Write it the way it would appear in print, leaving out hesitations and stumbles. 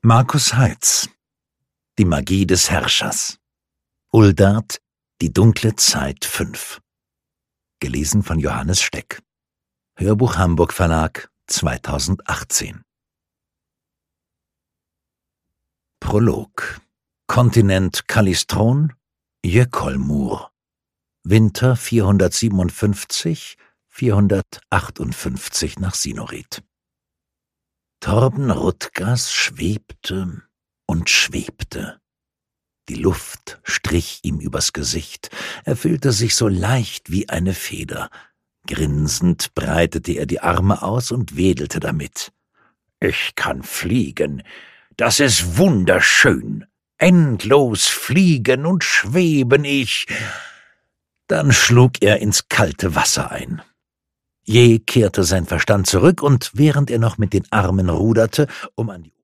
Markus Heitz: Die Magie des Herrschers. Uldart: Die dunkle Zeit 5. Gelesen von Johannes Steck. Hörbuch Hamburg Verlag 2018. Prolog. Kontinent Kallistron, Jökolmur. Winter 457, 458 nach Sinorit. Torben Rutgers schwebte und schwebte. Die Luft strich ihm übers Gesicht, er fühlte sich so leicht wie eine Feder. Grinsend breitete er die Arme aus und wedelte damit. »Ich kann fliegen, das ist wunderschön. Endlos fliegen und schweben ich.« Dann schlug er ins kalte Wasser ein. Jäh kehrte sein Verstand zurück, und während er noch mit den Armen ruderte, um an die